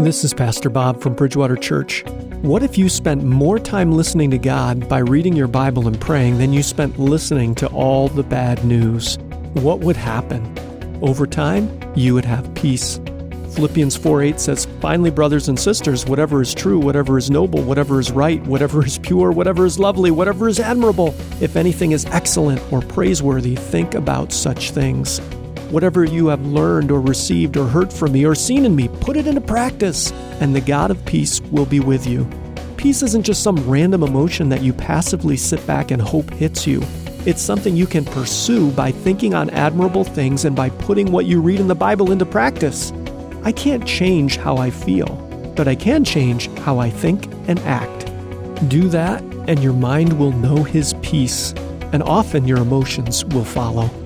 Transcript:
This is Pastor Bob from Bridgewater Church. What if you spent more time listening to God by reading your Bible and praying than you spent listening to all the bad news? What would happen? Over time, you would have peace. Philippians 4:8 says, "Finally, brothers and sisters, whatever is true, whatever is noble, whatever is right, whatever is pure, whatever is lovely, whatever is admirable, if anything is excellent or praiseworthy, think about such things. Whatever you have learned or received or heard from me or seen in me, put it into practice, and the God of peace will be with you." Peace isn't just some random emotion that you passively sit back and hope hits you. It's something you can pursue by thinking on admirable things and by putting what you read in the Bible into practice. I can't change how I feel, but I can change how I think and act. Do that, and your mind will know His peace, and often your emotions will follow.